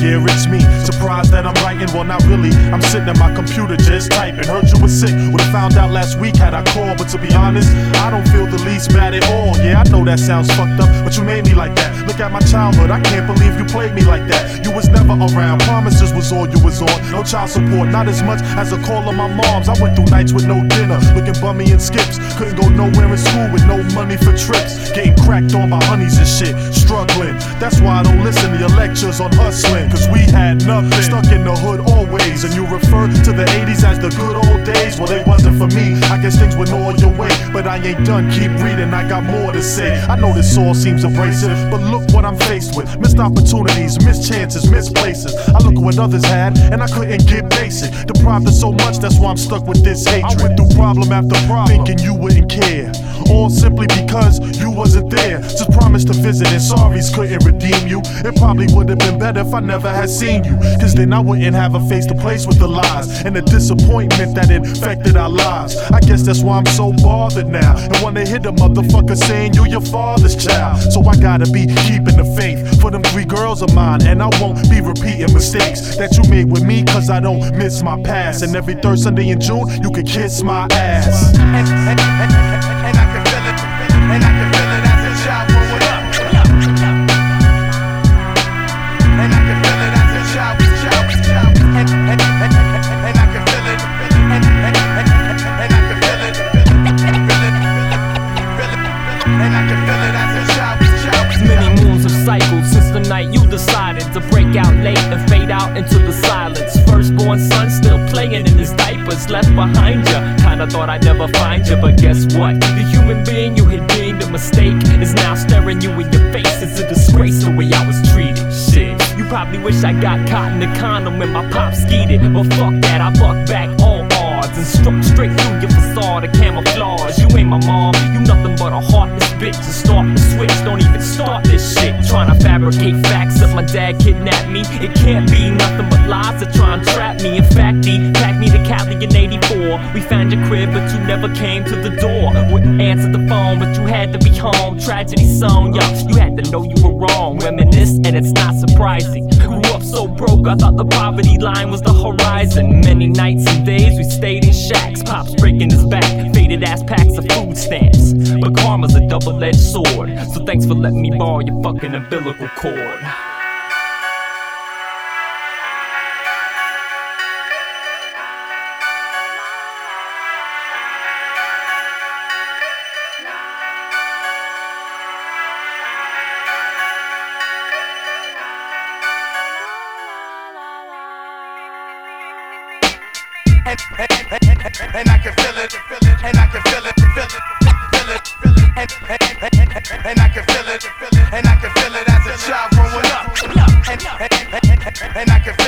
yeah, it's me. Surprised that I'm writing, well not really. I'm sitting at my computer just typing. Heard you were sick, would've found out last week had I called. But to be honest, I don't feel the least bad at all. Yeah, I know that sounds fucked up, but you made me like that. Look at my childhood, I can't believe you played me like that. You was never around, promises was all you was on. No child support, not as much as a call of my mom's. I went through nights with no dinner, looking bummy and skips. Couldn't go nowhere in school with no money for trips. Getting cracked on by honeys and shit, struggling. That's why I don't listen to your lectures on hustling, cause we had nothing. Stuck in the hood always, and you refer to the 80s as the good old days. Well, they wasn't for me, I guess things went all your way. But I ain't done, keep reading, I got more to say. I know this all seems abrasive, but look what I'm faced with. Missed opportunities, missed chances, missed places. I look at what others had, and I couldn't get basic. Deprived of so much, that's why I'm stuck with this hatred. I went through problem after problem, thinking you wouldn't care. All simply because you wasn't there. Just promised to visit and sorries couldn't redeem you. It probably would've been better if I never had seen you, cause then I wouldn't have a face to place with the lies and the disappointment that infected our lives. I guess that's why I'm so bothered now, and wanna hit a motherfucker saying you your father's child. So I gotta be keeping the faith for them 3 girls of mine, and I won't be repeating mistakes that you made with me, cause I don't miss my past. And every third Sunday in June, you can kiss my ass. And I can feel it, and I can feel it as a child growing up. And I can feel it as a child. And I can feel it, and I can feel it, and I can feel it as a child. Many moons of cycles since the night you decided to break out late and fade out into the silence. Firstborn son still playing in his diapers, left behind you. Kinda thought I'd never find you, but guess what? The human being you had deemed a mistake is now staring you in your face. It's a disgrace the way I was treated. Shit, you probably wish I got caught in the condom when my pop skeeted. But fuck that, I buck back all odds and struck straight through your facade of camouflage. You ain't my mom, you nothing but a heartless bitch. To start the switch, don't even start this shit. Trying to fabricate facts that my dad kidnapped me. It can't be nothing but lies that try and trap me. In fact, he packed me to Cali in '84. We found your crib, but you never came to the door. Wouldn't answer the phone, but you had to be home. Tragedy song, yo, you had to know you were wrong. Reminisce, and it's not surprising. Grew up so broke, I thought the poverty line was the horizon. Many nights and days we stayed in shacks. Pops breaking his back, faded ass packs of food stamps. But karma's a double-edged sword, so thanks for letting me borrow your fucking umbilical cord. And I can feel it, and I can feel it, and I can feel it, and I can feel it as a child growing up, and I can